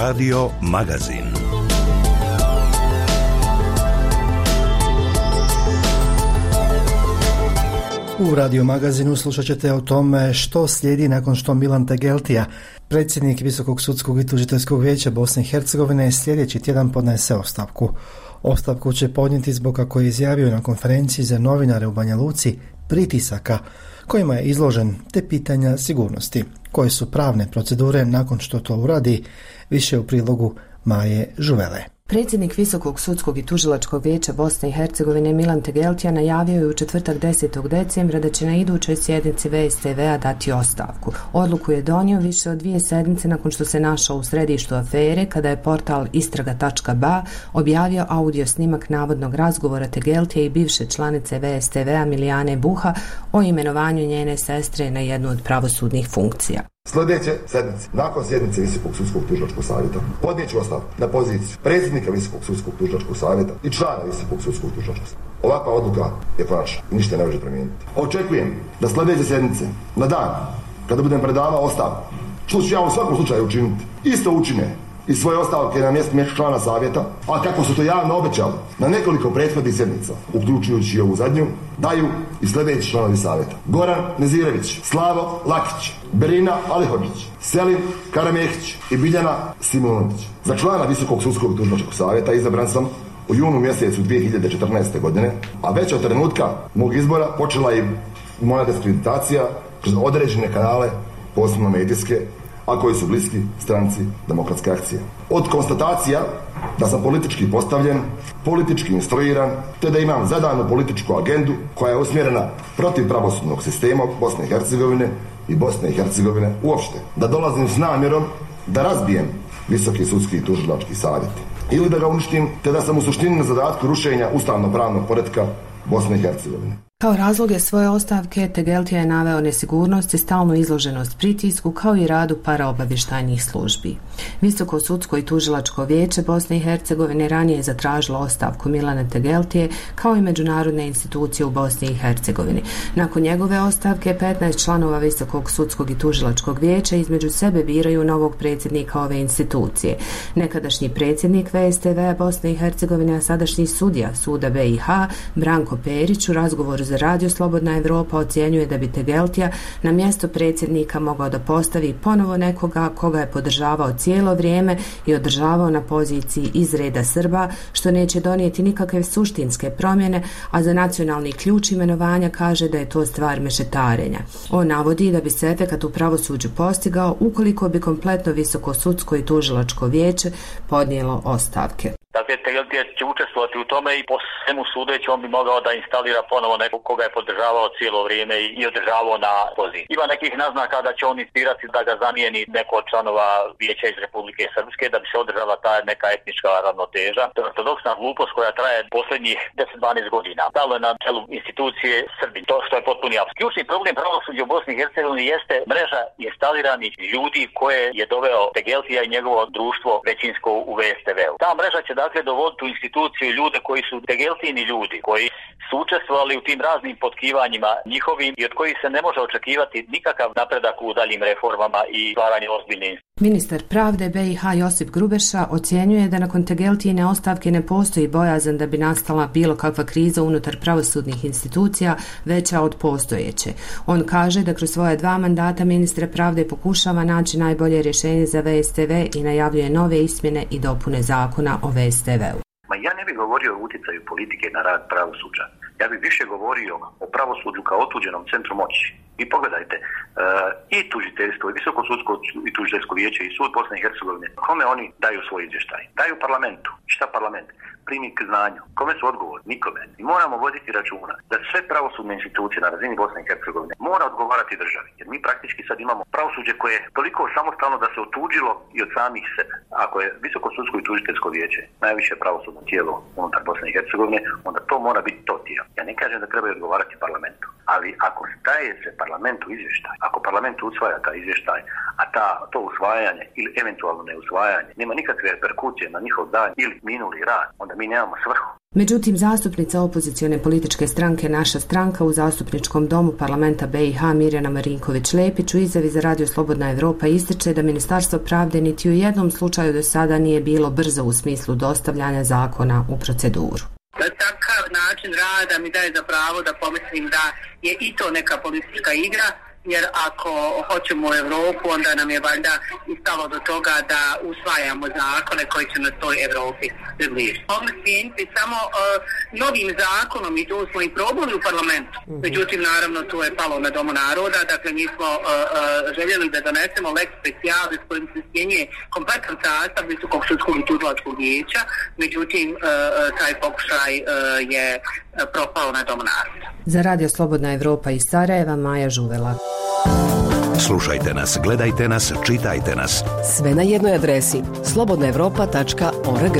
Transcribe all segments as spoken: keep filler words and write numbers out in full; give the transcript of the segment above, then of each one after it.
Radio Magazin. U Radio Magazinu slušat ćete o tome što slijedi nakon što Milan Tegeltija, predsjednik Visokog sudskog i tužiteljskog vijeća Bosne i Hercegovine, sljedeći tjedan podnese ostavku. Ostavku će podnijeti zbog, kako je izjavio na konferenciji za novinare u Banja Luci, pritisaka kojima je izložen, te pitanja sigurnosti. Koje su pravne procedure nakon što to uradi? Više u prilogu Maje Žuvele. Predsjednik Visokog sudskog i tužilačkog vijeća Bosne i Hercegovine Milan Tegeltija najavio je u četvrtak desetog decembra da će na idućoj sjednici V S T V-a dati ostavku. Odluku je donio više od dvije sedmice nakon što se našao u središtu afere, kada je portal istraga tačka b a objavio audio snimak navodnog razgovora Tegeltije i bivše članice V S T V-a Milijane Buha o imenovanju njene sestre na jednu od pravosudnih funkcija. Sljedeće sedmice, nakon sjednice Visokog sudskog tužilačkog savjeta, podnijet ću ostavku na poziciju predsjednika Visokog sudskog tužilačkog savjeta i člana Visokog sudskog tužilačkog savjeta. Ovakva odluka je konačna i ništa ne može promijeniti. Očekujem da sljedeće sjednice, na dan kada budem predavao ostavku, što ću ja u svakom slučaju učiniti, isto učine i svoje ostavke na mjestu člana savjeta, a kako su to javno obećali na nekoliko prethodnih sjednica, uključujući i ovu zadnju, daju i sljedeći članovi savjeta: Goran Nezirević, Slavo Lakić, Berina Alihođić, Selim Karamehić i Biljana Simunović. Za člana Visokog sudskog tužilačkog savjeta izabran sam u junu mjesecu dvije hiljade četrnaeste. godine, a već od trenutka mog izbora počela je moja diskreditacija kroz određene kanale, posebno medijske, a koji su bliski stranci Demokratske akcije. Od konstatacija da sam politički postavljen, politički instruiran, te da imam zadanu političku agendu koja je usmjerena protiv pravosudnog sistema Bosne i Hercegovine i Bosne i Hercegovine uopšte, da dolazim s namjerom da razbijem Visoki sudski i tužilački savjet ili da ga uništim, te da sam u suštini na zadatku rušenja ustavno-pravnog poretka Bosne i Hercegovine. Kao razloge svoje ostavke Tegeltija je naveo nesigurnost i stalnu izloženost pritisku, kao i radu paraobavještajnih službi. Visoko sudsko i tužilačko vijeće Bosne i Hercegovine ranije je zatražilo ostavku Milana Tegeltije, kao i međunarodne institucije u Bosni i Hercegovini. Nakon njegove ostavke, petnaest članova Visokog sudskog i tužilačkog vijeća između sebe biraju novog predsjednika ove institucije. Nekadašnji predsjednik V S T V-a Bosne i Hercegovine, a sadašnji sudija suda B i H, Branko Perić, u razgovoru za Radio Slobodna Evropa ocjenjuje da bi Tegeltija na mjesto predsjednika mogao da postavi ponovo nekoga koga je podržavao cijelo vrijeme i održavao na poziciji iz reda Srba, što neće donijeti nikakve suštinske promjene, a za nacionalni ključ imenovanja kaže da je to stvar mešetarenja. On navodi da bi se efekat u pravosuđu postigao ukoliko bi kompletno Visoko sudsko i tužilačko vijeće podnijelo ostavke. Dakle, Tegeltija će učestvovati u tome i po svemu sudeći on bi mogao da instalira ponovo nekog koga je podržavao cijelo vrijeme i održavao na poziciji. Ima nekih naznaka da će on insistirati da ga zamijeni neko od članova vijeća iz Republike Srpske, da bi se održala ta neka etnička ravnoteža. To je ortodoksna glupost koja traje posljednjih deset do dvanaest godina. Stalo je na čelu institucije Srbi. To što je potpuni apsurd. Ključni problem pravosuđa u Bosni i Hercegovini jeste mreža instaliranih ljudi koje je doveo Tegeltija i njegovo društvo većinsko u V S T V-u. Ta mreža će dakle dovoditi u instituciju ljude koji su Tegeltini ljudi, koji su učestvovali u tim raznim potkivanjima njihovim i od kojih se ne može očekivati nikakav napredak u daljim reformama i stvaranje ozbiljne institucije. Ministar pravde B i H Josip Grubeša ocjenjuje da nakon Tegeltijine ostavke ne postoji bojazan da bi nastala bilo kakva kriza unutar pravosudnih institucija veća od postojeće. On kaže da kroz svoje dva mandata ministra pravde pokušava naći najbolje rješenje za V S T V i najavljuje nove izmjene i dopune zakona o V S T V-u. Ma ja ne bih govorio o utjecaju politike na rad pravosuđa. Ja bih više govorio o pravosuđu kao otuđenom centru moći. I pogledajte, uh, i tužiteljstvo, i Visoko sudsko i tužiteljsko vijeće i sud Bosne i Hercegovine, kome oni daju svoj izvještaj? Daju parlamentu. Šta parlament? Primi k znanju. Kome su odgovorni? Nikome. I moramo voditi računa da sve pravosudne institucije na razini Bosne i Hercegovine mora odgovarati državi. Jer mi praktički sad imamo pravosuđe koje je toliko samostalno da se otuđilo i od samih sebe. Ako je Visoko sudsko i tužiteljsko vijeće najviše pravosudno tijelo unutar Bosne i Hercegovine, onda to mora biti to tijelo. Ja ne kažem da trebaju odgovarati parlamentu, ali ako daje se parlamentu izvještaj, ako parlament usvaja taj izvještaj, a ta, to usvajanje ili eventualno neusvajanje nema nikakve reperkucije na njihov dan ili minuli rad, onda mi nemamo svrhu. Međutim, zastupnica opozicione političke stranke Naša stranka u zastupničkom domu parlamenta B i H Mirjana Marinković-Lepić u izjavi za Radio Slobodna Evropa ističe da Ministarstvo pravde niti u jednom slučaju do sada nije bilo brzo u smislu dostavljanja zakona u proceduru. Takav način rada mi daje za pravo da pomislim da je i to neka politička igra, jer ako hoćemo u Europu, onda nam je valjda i stalo do toga da usvajamo zakone koji će nas toj Europi približiti. Mogli smijeniti samo uh, novim zakonom i to smo i probali u parlamentu. Međutim, naravno, to je palo na Domu naroda. Dakle, mi smo uh, uh, željeli da donesemo lex specialis s kojim se smjenjuje kompletan sastav Visokog sudskog i tužilačkog vijeća. Međutim, uh, taj pokušaj uh, je propao na Domu naroda. Za Radio Slobodna Evropa iz Sarajeva, Maja Žuvela. Slušajte nas, gledajte nas, čitajte nas. Sve na jednoj adresi slobodna evropa tačka org.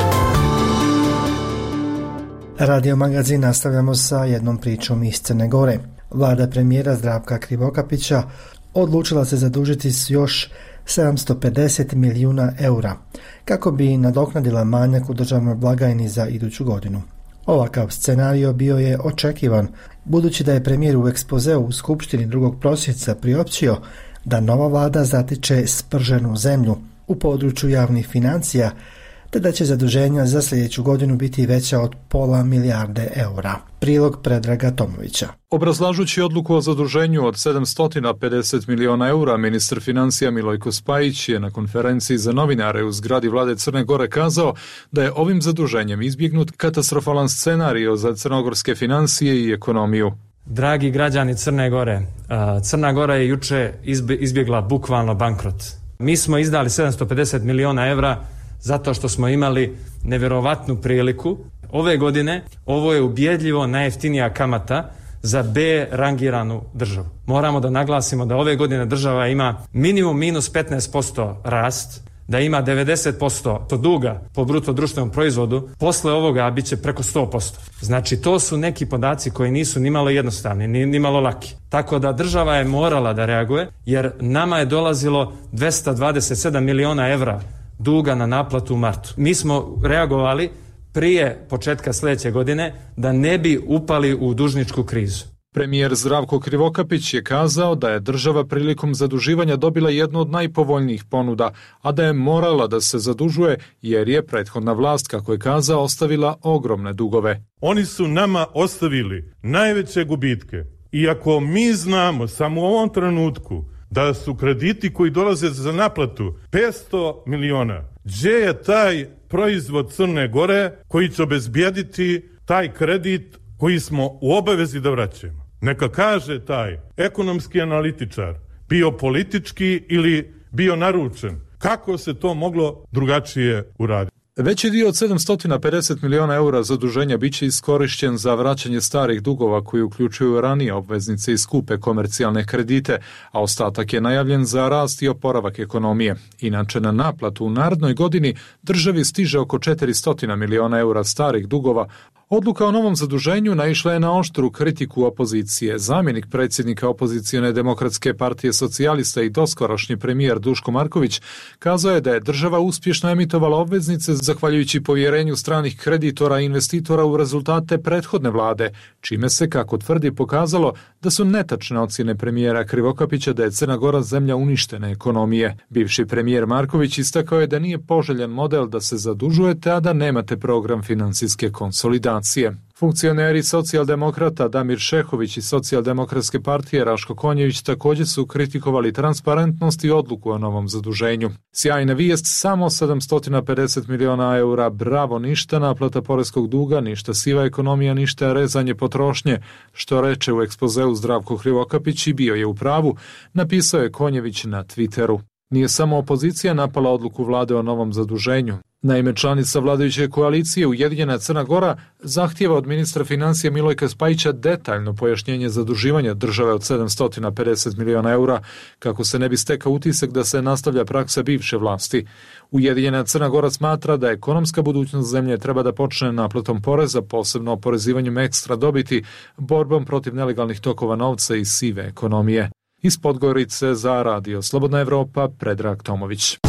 Radio magazin nastavljamo sa jednom pričom iz Crne Gore. Vlada premijera Zdravka Krivokapića odlučila se zadužiti s još sedamsto pedeset milijuna eura kako bi nadoknadila manjak u državnoj blagajni za iduću godinu. Ovakav scenario bio je očekivan, budući da je premijer u ekspozeu u Skupštini drugog prosinca priopćio da nova vlada zatiče sprženu zemlju u području javnih financija, te da će zaduženja za sljedeću godinu biti veća od pola milijarde eura. Prilog Predraga Tomovića. Obrazlažući odluku o zaduženju od sedamsto pedeset miliona eura, ministar financija Milojko Spajić je na konferenciji za novinare u zgradi vlade Crne Gore kazao da je ovim zaduženjem izbjegnut katastrofalan scenario za crnogorske financije i ekonomiju. Dragi građani Crne Gore, Crna Gora je juče izbjegla bukvalno bankrot. Mi smo izdali sedamsto pedeset miliona evra zato što smo imali nevjerovatnu priliku. Ove godine ovo je ubjedljivo najjeftinija kamata za B rangiranu državu. Moramo da naglasimo da ove godine država ima minimum minus petnaest posto rast, da ima devedeset posto duga po bruto društvenom proizvodu, posle ovoga bit će preko sto posto. Znači to su neki podaci koji nisu nimalo jednostavni, ni nimalo laki. Tako da država je morala da reaguje, jer nama je dolazilo dvesta dvadeset sedam miliona evra duga na naplatu u martu. Mi smo reagovali prije početka sljedeće godine da ne bi upali u dužničku krizu. Premijer Zdravko Krivokapić je kazao da je država prilikom zaduživanja dobila jednu od najpovoljnijih ponuda, a da je morala da se zadužuje jer je prethodna vlast, kako je kazao, ostavila ogromne dugove. Oni su nama ostavili najveće gubitke. Iako mi znamo samo u ovom trenutku da su krediti koji dolaze za naplatu petsto miliona. Gdje je taj proizvod Crne Gore koji će obezbijediti taj kredit koji smo u obavezi da vraćamo? Neka kaže taj ekonomski analitičar, bio politički ili bio naručen, kako se to moglo drugačije uraditi. Veći dio od sedamsto pedeset miliona eura zaduženja bit će iskorišćen za vraćanje starih dugova koji uključuju ranije obveznice i skupe komercijalne kredite, a ostatak je najavljen za rast i oporavak ekonomije. Inače, na naplatu u narednoj godini državi stiže oko četiristo miliona eura starih dugova. Odluka o novom zaduženju naišla je na oštru kritiku opozicije. Zamjenik predsjednika opozicione demokratske partije socijalista i doskorašnji premijer Duško Marković kazao je da je država uspješno emitovala obveznice zahvaljujući povjerenju stranih kreditora i investitora u rezultate prethodne vlade, čime se, kako tvrdi, pokazalo da su netačne ocjene premijera Krivokapića da je Crna Gora zemlja uništene ekonomije. Bivši premijer Marković istakao je da nije poželjan model da se zadužujete, a da nemate program financijske konsolidacije. Funkcioneri socijaldemokrata Damir Šehović i socijaldemokratske partije Raško Konjević također su kritikovali transparentnost i odluku o novom zaduženju. Sjajna vijest, samo sedamsto pedeset miliona eura, bravo, ništa naplata poreskog duga, ništa siva ekonomija, ništa rezanje potrošnje, što reče u ekspozeu Zdravko Krivokapić i bio je u pravu, napisao je Konjević na Twitteru. Nije samo opozicija napala odluku vlade o novom zaduženju. Naime, članica vladajuće koalicije Ujedinjena Crna Gora zahtijeva od ministra financija Milojka Spajića detaljno pojašnjenje zaduživanja države od sedamsto pedeset miliona eura, kako se ne bi stekao utisak da se nastavlja praksa bivše vlasti. Ujedinjena Crna Gora smatra da ekonomska budućnost zemlje treba da počne naplatom poreza, posebno oporezivanjem ekstra dobiti, borbom protiv nelegalnih tokova novca i sive ekonomije. Iz Podgorice za Radio Slobodna Evropa, Predrag Tomović.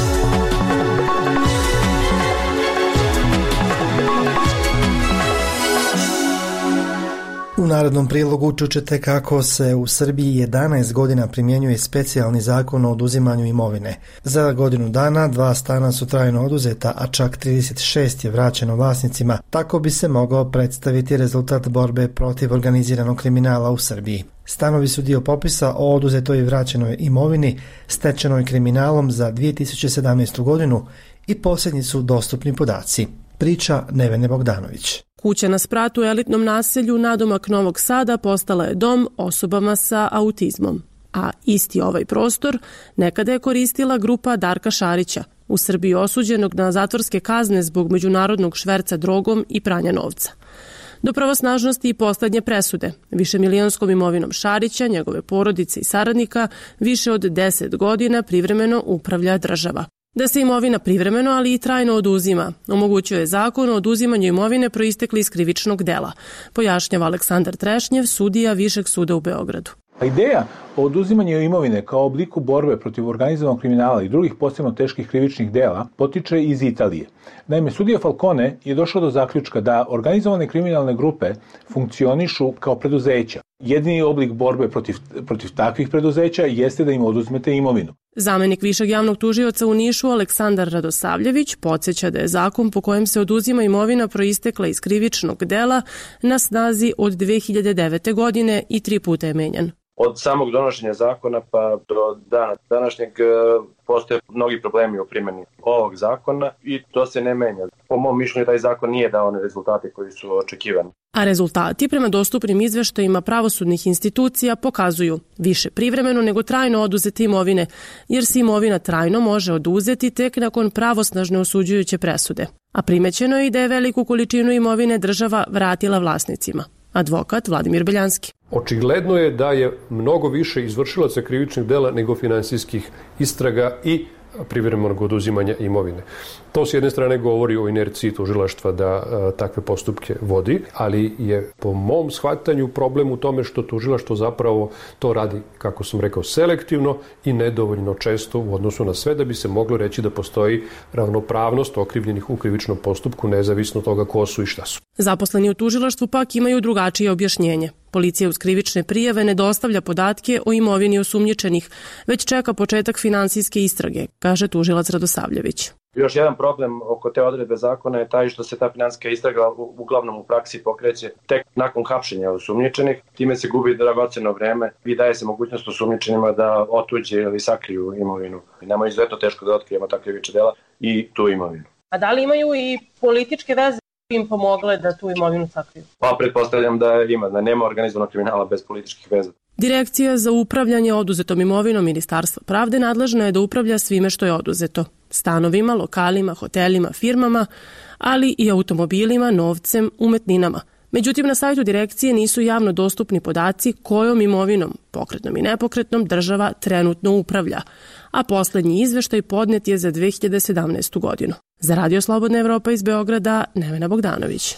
narodnom prilogu čućete kako se u Srbiji jedanaest godina primjenjuje specijalni zakon o oduzimanju imovine. Za godinu dana dva stana su trajno oduzeta, a čak trideset šest je vraćeno vlasnicima. Tako bi se mogao predstaviti rezultat borbe protiv organiziranog kriminala u Srbiji. Stanovi su dio popisa o oduzetoj i vraćenoj imovini stečenoj kriminalom za dvije tisuće sedamnaestu godinu i posljednji su dostupni podaci. Priča Nevene Bogdanović. Kuća na spratu u elitnom naselju nadomak Novog Sada postala je dom osobama sa autizmom. A isti ovaj prostor nekada je koristila grupa Darka Šarića, u Srbiji osuđenog na zatvorske kazne zbog međunarodnog šverca drogom i pranja novca. Do pravosnažnosti i poslednje presude, višemilijonskom imovinom Šarića, njegove porodice i saradnika, više od deset godina privremeno upravlja država. Da se imovina privremeno, ali i trajno oduzima, omogućuje zakon o oduzimanju imovine proistekli iz krivičnog dela, pojašnjava Aleksandar Trešnjev, sudija Višeg suda u Beogradu. Ideja o oduzimanju imovine kao obliku borbe protiv organizovanog kriminala i drugih posebno teških krivičnih dela potiče iz Italije. Naime, sudija Falcone je došao do zaključka da organizovane kriminalne grupe funkcionišu kao preduzeća. Jedini oblik borbe protiv, protiv takvih preduzeća jeste da im oduzmete imovinu. Zamenik višeg javnog tužioca u Nišu Aleksandar Radosavljević podsjeća da je zakon po kojem se oduzima imovina proistekla iz krivičnog dela na snazi od dve hiljade devete. godine i tri puta je menjan. Od samog donošenja zakona pa do dana današnjeg postoje mnogi problemi u primjeni ovog zakona i to se ne menja. Po mom mišljenju taj zakon nije dao one rezultate koji su očekivani. A rezultati prema dostupnim izveštajima pravosudnih institucija pokazuju više privremeno nego trajno oduzete imovine, jer se imovina trajno može oduzeti tek nakon pravosnažne osuđujuće presude. A primećeno je i da je veliku količinu imovine država vratila vlasnicima. Advokat Vladimir Beljanski. Očigledno je da je mnogo više izvršilaca krivičnih dela nego finansijskih istraga i privremenog oduzimanja imovine. To s jedne strane govori o inerciji tužilaštva da a, takve postupke vodi, ali je po mom shvatanju problem u tome što tužilaštvo zapravo to radi, kako sam rekao, selektivno i nedovoljno često u odnosu na sve da bi se moglo reći da postoji ravnopravnost okrivljenih u krivičnom postupku nezavisno od toga ko su i šta su. Zaposleni u tužilaštvu pak imaju drugačije objašnjenje. Policija uz krivične prijave ne dostavlja podatke o imovini osumnjičenih, već čeka početak finansijske istrage, kaže tužilac Radosavljević. Još jedan problem oko te odredbe zakona je taj što se ta finansijska istraga uglavnom u praksi pokreće tek nakon hapšenja osumnjičenih. Time se gubi dragoceno vreme i daje se mogućnost osumnjičenima da otuđe ili sakriju imovinu. Nama je izuzetno teško da otkrijemo takve krivična dela i tu imovinu. A da li imaju i političke veze im pomogle da tu imovinu sakriju? Pa pretpostavljam da ima, da nema organizovanog kriminala bez političkih veza. Direkcija za upravljanje oduzetom imovinom Ministarstva pravde nadležna je da upravlja svime što je oduzeto. Stanovima, lokalima, hotelima, firmama, ali i automobilima, novcem, umetninama. Međutim, na sajtu direkcije nisu javno dostupni podaci kojom imovinom, pokretnom i nepokretnom, država trenutno upravlja, a poslednji izveštaj podnet je za dve hiljade sedamnaestu. godinu. Za Radio Slobodna Evropa iz Beograda, Nevena Bogdanović.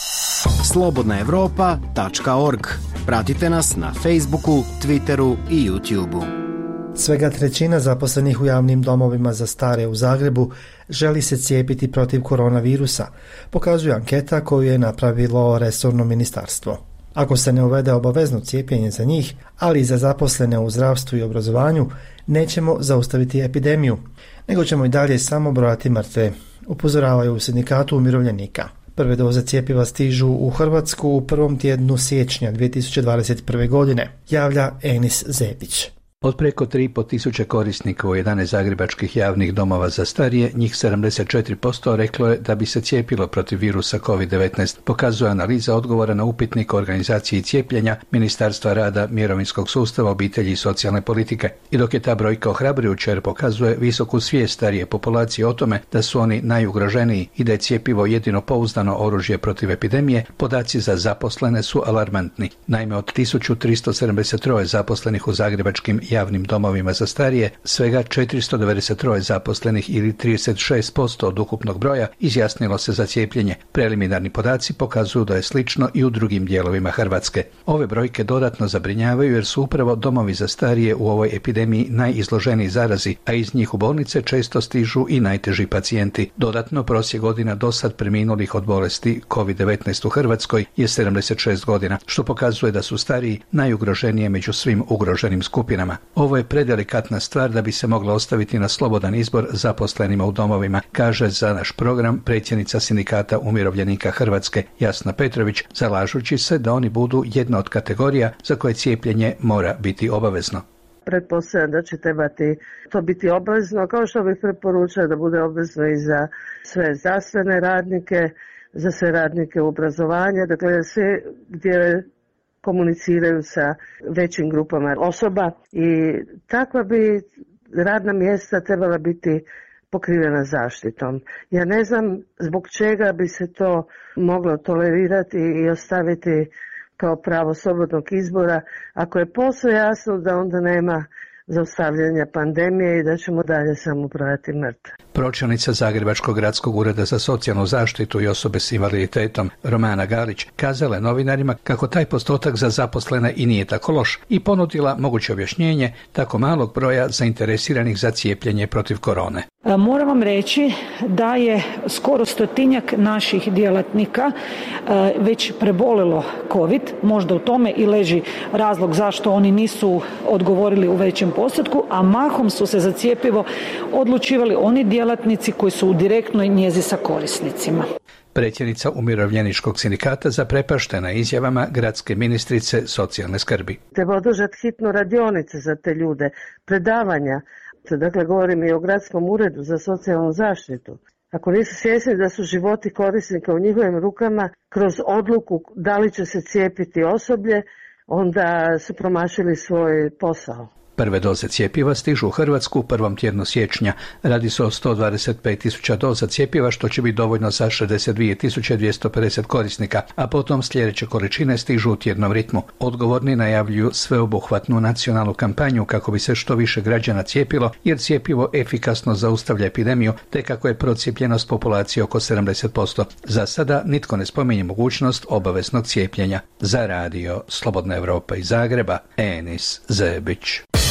slobodna evropa tačka org. Pratite nas na Facebooku, Twitteru i YouTubeu. Svega trećina zaposlenih u javnim domovima za stare u Zagrebu želi se cijepiti protiv koronavirusa, pokazuje anketa koju je napravilo resorno ministarstvo. Ako se ne uvede obavezno cijepljenje za njih, ali i za zaposlene u zdravstvu i obrazovanju, nećemo zaustaviti epidemiju, nego ćemo i dalje samo brojati mrtve, upozoravaju u sindikatu umirovljenika. Prve doze cjepiva stižu u Hrvatsku u prvom tjednu siječnja dvije tisuće dvadeset prve. godine, javlja Enis Zepić. Od preko tri i pol tisuće korisnika u jedanaest zagrebačkih javnih domova za starije, njih sedamdeset četiri posto reklo je da bi se cijepilo protiv virusa kovid devetnaest, pokazuje analiza odgovora na upitnik o organizaciji cijepljenja Ministarstva rada, mirovinskog sustava, obitelji i socijalne politike. I dok je ta brojka ohrabrujuća jer pokazuje visoku svijest starije populacije o tome da su oni najugroženiji i da je cijepivo jedino pouzdano oružje protiv epidemije, podaci za zaposlene su alarmantni. Naime, od tisuću tristo sedamdeset tri zaposlenih u zagrebačkim javnim domovima za starije, svega četiristo devedeset tri zaposlenih ili trideset šest posto od ukupnog broja izjasnilo se za cijepljenje. Preliminarni podaci pokazuju da je slično i u drugim dijelovima Hrvatske. Ove brojke dodatno zabrinjavaju jer su upravo domovi za starije u ovoj epidemiji najizloženiji zarazi, a iz njih u bolnice često stižu i najteži pacijenti. Dodatno, prosjek godina do sad preminulih od bolesti kovid devetnaest u Hrvatskoj je sedamdeset šest godina, što pokazuje da su stariji najugroženije među svim ugroženim skupinama. Ovo je predelikatna stvar da bi se mogla ostaviti na slobodan izbor zaposlenima u domovima, kaže za naš program predsjednica Sindikata umirovljenika Hrvatske Jasna Petrović, zalažući se da oni budu jedna od kategorija za koje cijepljenje mora biti obavezno. Pretpostavljam da će trebati to biti obavezno, kao što bih preporučila da bude obavezno i za sve zdravstvene radnike, za sve radnike u obrazovanju, dakle sve gdje komuniciraju sa većim grupama osoba i takva bi radna mjesta trebala biti pokrivena zaštitom. Ja ne znam zbog čega bi se to moglo tolerirati i ostaviti kao pravo slobodnog izbora, ako je posve jasno da onda nema zaustavljanja pandemije i da ćemo dalje samo brojati mrtve. Pročelnica Zagrebačkog gradskog ureda za socijalnu zaštitu i osobe s invaliditetom Romana Galić kazala je novinarima kako taj postotak za zaposlene i nije tako loš i ponudila moguće objašnjenje tako malog broja zainteresiranih za cijepljenje protiv korone. Moram vam reći da je skoro stotinjak naših djelatnika već prebolilo COVID, možda u tome i leži razlog zašto oni nisu odgovorili u većem postotku, a mahom su se za cjepivo odlučivali oni djelatnici koji su u direktnoj njezi sa korisnicima. Predsjednica Umirovljeničkog sindikata zaprepaštena izjavama gradske ministrice socijalne skrbi. Treba održati hitno radionice za te ljude, predavanja. Dakle, govorim i o gradskom uredu za socijalnu zaštitu. Ako nisu svjesni da su životi korisnika u njihovim rukama, kroz odluku da li će se cijepiti osoblje, onda su promašili svoj posao. Prve doze cjepiva stižu u Hrvatsku u prvom tjednu siječnja. Radi se o sto dvadeset pet tisuća doza cjepiva, što će biti dovoljno za šezdeset dvije tisuće dvjesto pedeset korisnika, a potom sljedeće količine stižu u tjednom ritmu. Odgovorni najavljuju sveobuhvatnu nacionalnu kampanju kako bi se što više građana cijepilo, jer cjepivo efikasno zaustavlja epidemiju, te kako je procijepljenost populacije oko sedamdeset posto. Za sada nitko ne spominje mogućnost obaveznog cijepljenja. Za radio Slobodna Evropa iz Zagreba, Enis Zebić.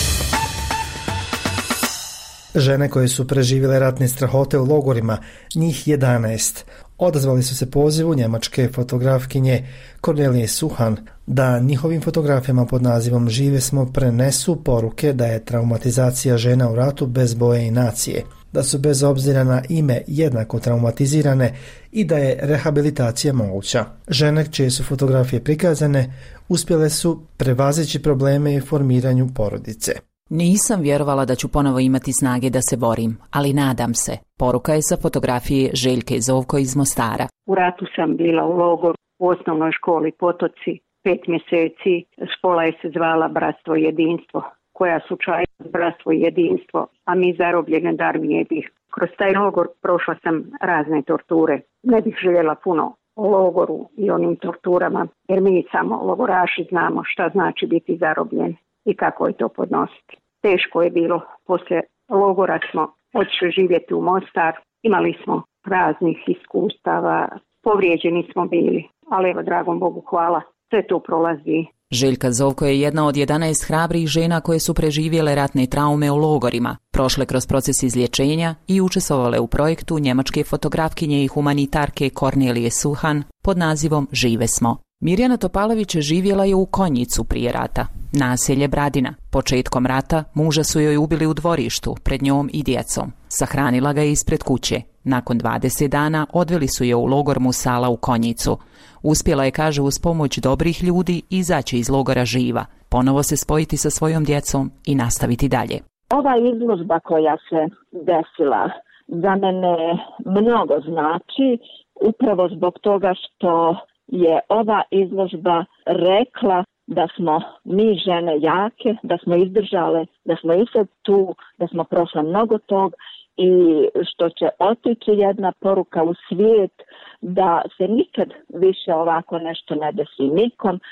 Žene koje su preživjele ratne strahote u logorima, njih jedanaest, odazvali su se pozivu njemačke fotografkinje Kornelije Suhan da njihovim fotografijama pod nazivom Žive smo prenesu poruke da je traumatizacija žena u ratu bez boje i nacije, da su bez obzira na ime jednako traumatizirane i da je rehabilitacija moguća. Žene čije su fotografije prikazane uspjele su prevazići probleme u formiranju porodice. Nisam vjerovala da ću ponovo imati snage da se borim, ali nadam se. Poruka je sa fotografije Željke Zovko iz Mostara. U ratu sam bila u logoru u osnovnoj školi Potoci, pet mjeseci. Škola je se zvala Bratstvo i jedinstvo. Koja slučajnost Bratstvo i jedinstvo, a mi zarobljene da armije bih. Kroz taj logor prošla sam razne torture. Ne bih željela puno o logoru i onim torturama, jer mi samo logoraši znamo šta znači biti zarobljen i kako je to podnositi. Teško je bilo. Poslije logora smo otišli živjeti u Mostar. Imali smo raznih iskustava. Povrijeđeni smo bili. Ali evo, dragom Bogu hvala, sve to prolazi. Željka Zovko je jedna od jedanaest hrabrih žena koje su preživjele ratne traume u logorima, prošle kroz proces izlječenja i učestvovale u projektu njemačke fotografkinje i humanitarke Kornelije Suhan pod nazivom Žive smo. Mirjana Topalović živjela je u Konjicu prije rata, naselje Bradina. Početkom rata muža su joj ubili u dvorištu, pred njom i djecom. Sahranila ga je ispred kuće. Nakon dvadeset dana odveli su je u logor Musala u Konjicu. Uspjela je, kaže, uz pomoć dobrih ljudi izaći iz logora živa, ponovo se spojiti sa svojom djecom i nastaviti dalje. Ova izložba koja se desila za mene mnogo znači, upravo zbog toga što je ova izložba rekla da smo mi žene jake, da smo izdržale, da smo i sad tu, da smo prošle mnogo tog i što će otići jedna poruka u svijet da se nikad više ovako nešto ne desi nikom,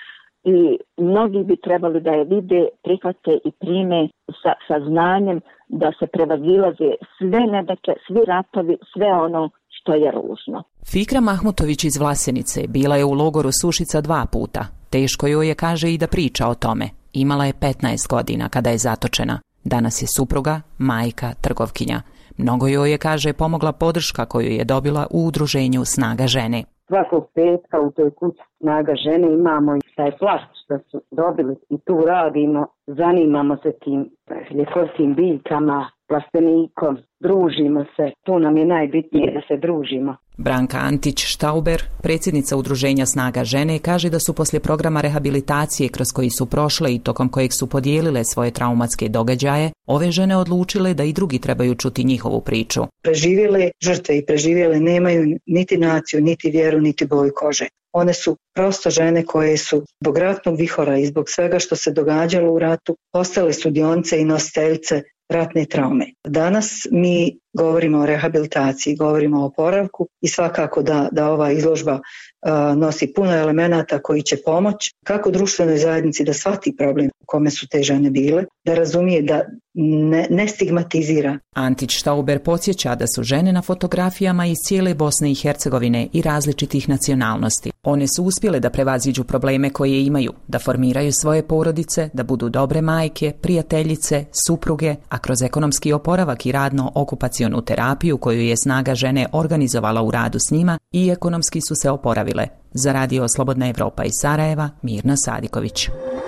i mnogi bi trebali da je vide, prihvate i prime sa, sa znanjem da se prevazilaze sve nedaće, svi ratovi, sve ono što je ružno. Fikra Mahmutović iz Vlasenice bila je u logoru Sušica dva puta. Teško joj je, kaže, i da priča o tome. Imala je petnaest godina kada je zatočena. Danas je supruga, majka, trgovkinja. Mnogo joj je, kaže, pomogla podrška koju je dobila u udruženju Snaga žene. Svakog petka u toj kući Snaga žene imamo i taj plast što su dobili i tu radimo, zanimamo se tim ljekovskim biljkama, plastenikom, družimo se, tu nam je najbitnije da se družimo. Branka Antić-Štauber, predsjednica udruženja Snaga žene, kaže da su poslije programa rehabilitacije kroz koji su prošle i tokom kojeg su podijelile svoje traumatske događaje, ove žene odlučile da i drugi trebaju čuti njihovu priču. Preživjele žrtve i preživjele nemaju niti naciju, niti vjeru, niti boju kože. One su prosto žene koje su zbog ratnog vihora i zbog svega što se događalo u ratu postale sudionice i nositeljice ratne traume. Danas mi govorimo o rehabilitaciji, govorimo o oporavku i svakako da, da ova izložba uh, nosi puno elemenata koji će pomoći kako društvenoj zajednici da shvati problem u kome su te žene bile, da razumije da ne, ne stigmatizira. Antić-Štauber podsjeća da su žene na fotografijama iz cijele Bosne i Hercegovine i različitih nacionalnosti. One su uspjele da prevaziđu probleme koje imaju, da formiraju svoje porodice, da budu dobre majke, prijateljice, supruge, a kroz ekonomski oporavak i radno okupacionu terapiju koju je Snaga žene organizovala u radu s njima i ekonomski su se oporavile. Za radio Slobodna Evropa iz Sarajeva, Mirna Sadiković.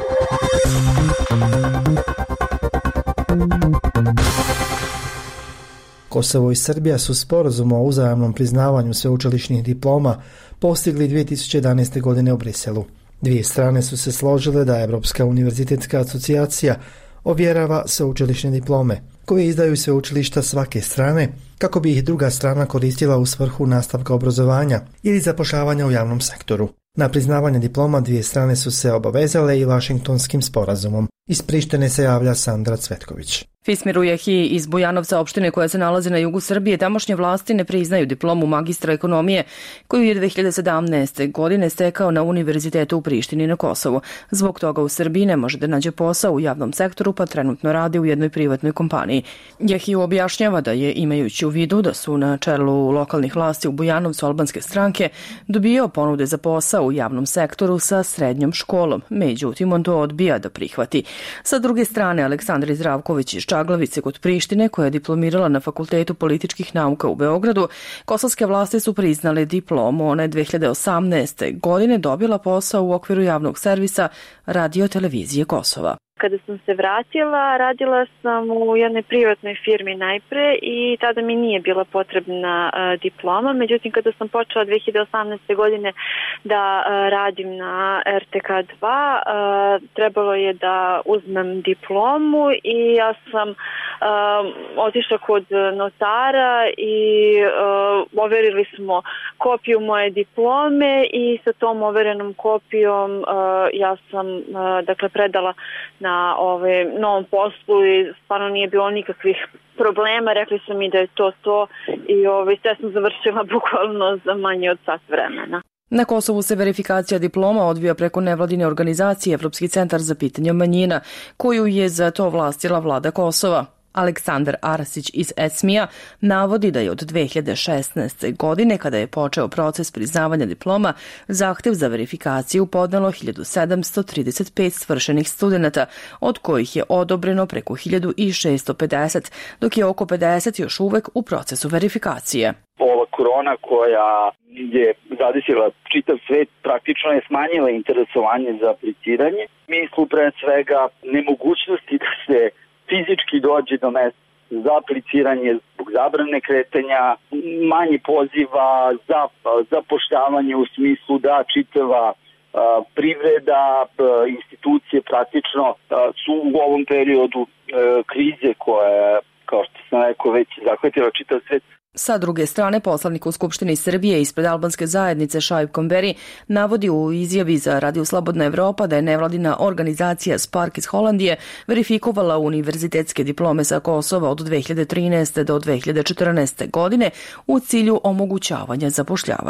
Kosovo i Srbija su sporazum o uzajamnom priznavanju sveučilišnih diploma postigli dvije tisuće jedanaeste. godine u Briselu. Dvije strane su se složile da Evropska univerzitetska asocijacija ovjerava sveučilišne diplome, koje izdaju sveučilišta svake strane, kako bi ih druga strana koristila u svrhu nastavka obrazovanja ili zapošljavanja u javnom sektoru. Na priznavanje diploma dvije strane su se obavezale i Vašingtonskim sporazumom. Iz Prištine se javlja Sandra Cvetković. Fismir Ujehi iz Bujanovca, opštine koja se nalazi na jugu Srbije, tamošnje vlasti ne priznaju diplomu magistra ekonomije koju je dve hiljade sedamnaeste. godine stekao na Univerzitetu u Prištini na Kosovu. Zbog toga u Srbiji ne može da nađe posao u javnom sektoru, pa trenutno radi u jednoj privatnoj kompaniji. Jehi objašnjava da je, imajući u vidu da su na čelu lokalnih vlasti u Bujanovcu albanske stranke, dobijao ponude za posao u javnom sektoru sa srednjom školom. Međutim, on to odbija da prihvati. Sa druge strane, Aleksandar Zdravković iz Čaglavice kod Prištine, koja je diplomirala na Fakultetu političkih nauka u Beogradu, kosovske vlasti su priznale diplomu. Ona je dve hiljade osamnaeste. godine dobila posao u okviru javnog servisa Radio televizije Kosova. Kada sam se vratila, radila sam u jednoj privatnoj firmi najpre i tada mi nije bila potrebna uh, diploma. Međutim, kada sam počela dve hiljade osamnaeste. godine da uh, radim na R T K dva, uh, trebalo je da uzmem diplomu i ja sam uh, otišla kod notara i uh, overili smo kopiju moje diplome i sa tom overenom kopijom uh, ja sam uh, dakle predala na ovaj novom poslu i stvarno nije bilo nikakvih problema, rekli su mi da je to to i ovaj, sve sam završila bukvalno za manje od sat vremena. Na Kosovu se verifikacija diploma odvija preko nevladine organizacije Evropski centar za pitanje manjina, koju je za to vlastila vlada Kosova. Aleksandar Arsić iz ESMI-a navodi da je od dve hiljade šesnaeste. godine, kada je počeo proces priznavanja diploma, zahtev za verifikaciju podnelo hiljadu sedamsto trideset pet svršenih studenata, od kojih je odobreno preko hiljadu šesto pedeset, dok je oko pedeset još uvek u procesu verifikacije. Ova korona koja je zadesila čitav svet praktično je smanjila interesovanje za apliciranje. Mislu pre svega nemogućnosti da se fizički dođe do mesta za apliciranje zbog zabrane kretanja, manje poziva za zapošljavanje u smislu da čitava a, privreda, a, institucije praktično a, su u ovom periodu a, krize koja, kao što sam rekao, već zahvatila čitav svet. Sa druge strane, poslanik u Skupštini Srbije ispred albanske zajednice Šaip Kamberi navodi u izjavi za Radio Slobodna Evropa da je nevladina organizacija Spark iz Holandije verifikovala univerzitetske diplome sa Kosova od dve hiljade trinaeste. do dve hiljade četrnaeste. godine u cilju omogućavanja zapošljavanja.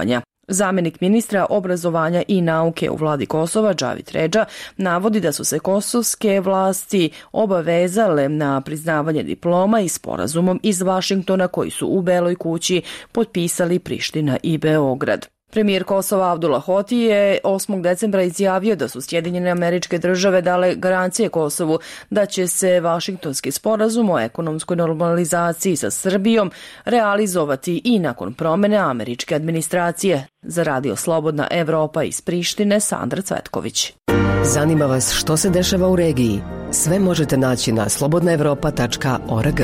Zamjenik ministra obrazovanja i nauke u vladi Kosova, Džavit Redža, navodi da su se kosovske vlasti obavezale na priznavanje diploma i sporazumom iz Vašingtona koji su u Beloj kući potpisali Priština i Beograd. Premijer Kosova Abdullah Hoti je osmog decembra izjavio da su Sjedinjene Američke Države dale garancije Kosovu da će se Vašingtonski sporazum o ekonomskoj normalizaciji sa Srbijom realizovati i nakon promene američke administracije. Za Radio Slobodna Evropa iz Prištine, Sandra Cvetković. Zanima vas što se dešava u regiji? Sve možete naći na slobodna evropa tačka org.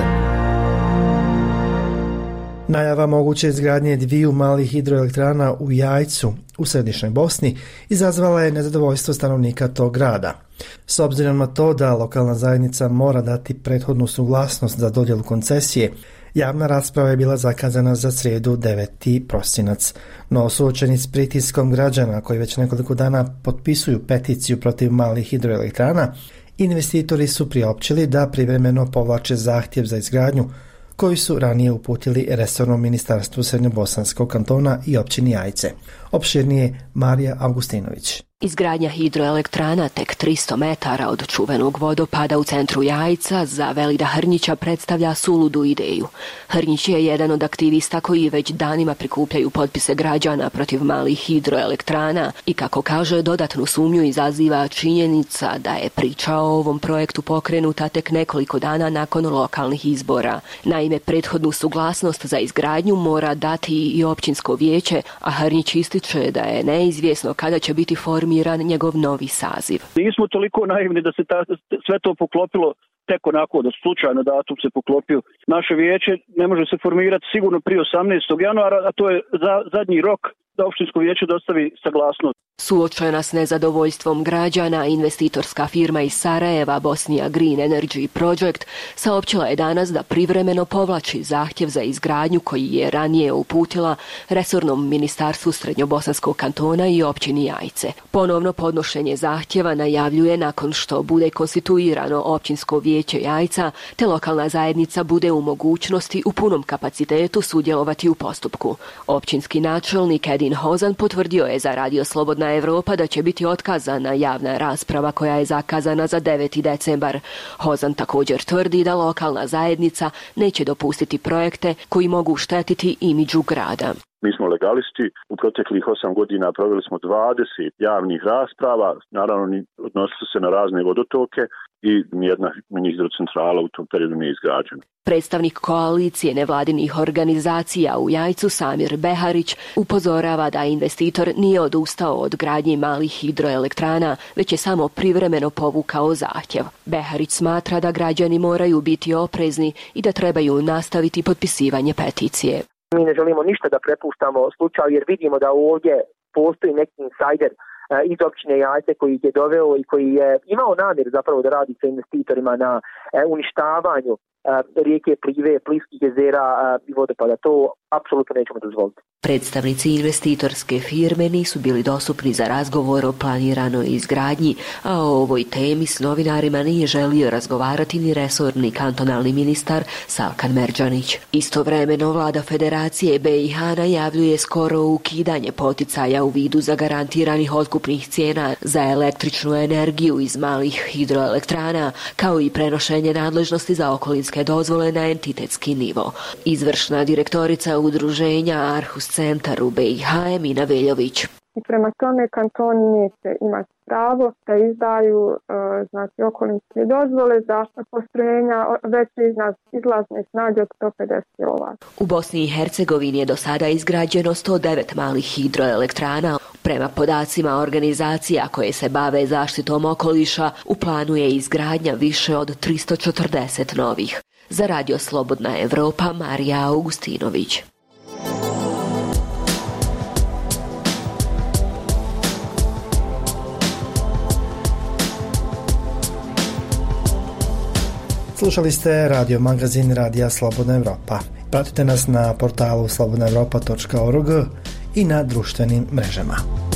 Najava moguće izgradnje dviju malih hidroelektrana u Jajcu u središnjoj Bosni izazvala je nezadovoljstvo stanovnika tog grada. S obzirom na to da lokalna zajednica mora dati prethodnu suglasnost za dodjelu koncesije, javna rasprava je bila zakazana za srijedu deveti prosinac. No suočeni s pritiskom građana koji već nekoliko dana potpisuju peticiju protiv malih hidroelektrana, investitori su priopćili da privremeno povlače zahtjev za izgradnju koji su ranije uputili resornom ministarstvu Srednjobosanskog kantona i općini Jajce. Opširnije Marija Augustinović. Izgradnja hidroelektrana tek tristo metara od čuvenog vodopada u centru Jajca za Velida Hrnjića predstavlja suludu ideju. Hrnjić je jedan od aktivista koji već danima prikupljaju potpise građana protiv malih hidroelektrana i, kako kaže, dodatnu sumnju izaziva činjenica da je priča o ovom projektu pokrenuta tek nekoliko dana nakon lokalnih izbora. Naime, prethodnu suglasnost za izgradnju mora dati i općinsko vijeće, a Hrnjić ističe da je neizvjesno kada će biti formirano njegov novi saziv. Nismo toliko naivni da se ta, sve to poklopilo tek onako, da slučajno datum se poklopio. Naše vijeće ne može se formirati sigurno prije osamnaestog januara, a to je za, zadnji rok da opštinsko vijeće dostavi saglasnost. Suočena s nezadovoljstvom građana, investitorska firma iz Sarajeva, Bosnia Green Energy Project, saopćila je danas da privremeno povlači zahtjev za izgradnju koji je ranije uputila resornom ministarstvu Srednjobosanskog kantona i općini Jajce. Ponovno podnošenje zahtjeva najavljuje nakon što bude konstituirano općinsko vijeće Jajca, te lokalna zajednica bude u mogućnosti u punom kapacitetu sudjelovati u postupku. Općinski načelnik Edin Hozan potvrdio je za Radio Slobodna Evropa da će biti otkazana javna rasprava koja je zakazana za deveti decembar. Hozan također tvrdi da lokalna zajednica neće dopustiti projekte koji mogu štetiti imidžu grada. Mi smo legalisti, u proteklih osam godina proveli smo dvadeset javnih rasprava, naravno odnosili se na razne vodotoke i nijedna mini hidrocentrala u tom periodu nije izgrađena. Predstavnik koalicije nevladinih organizacija u Jajcu, Samir Beharić, upozorava da investitor nije odustao od gradnje malih hidroelektrana, već je samo privremeno povukao zahtjev. Beharić smatra da građani moraju biti oprezni i da trebaju nastaviti potpisivanje peticije. Mi ne želimo ništa da prepuštamo slučaju jer vidimo da ovdje postoji neki insajder iz općine Jajce koji ih je doveo i koji je imao namjer zapravo da radi sa investitorima na uništavanju rijeke Plive, Plivskih jezera i vodopada. To apsolutno nećemo dozvoliti. Predstavnici investitorske firme nisu bili dostupni za razgovor o planiranoj izgradnji, a o ovoj temi s novinarima nije želio razgovarati ni resorni kantonalni ministar Salkan Merdžanić. Istovremeno vlada Federacije B i H najavljuje skoro ukidanje poticaja u vidu zagarantiranih otkupnih cijena za električnu energiju iz malih hidroelektrana, kao i prenošenje nadležnosti za okolinske dozvole na entitetski nivo. Izvršna direktorica udruženja Arhus Centar u B i H Emina Veljović. I prema tome kantoni neće imati pravo da izdaju e, znači, okolinske dozvole za postrojenja veće iznad izlazne snage od sto pedeset kilovata. U Bosni i Hercegovini je do sada izgrađeno sto devet malih hidroelektrana. Prema podacima organizacija koje se bave zaštitom okoliša, u planu je izgradnja više od tristo četrdeset novih. Za Radio Slobodna Evropa, Marija Augustinović. Slušali ste radio magazin Radija Slobodna Evropa. Pratite nas na portalu slobodna evropa tačka org i na društvenim mrežama.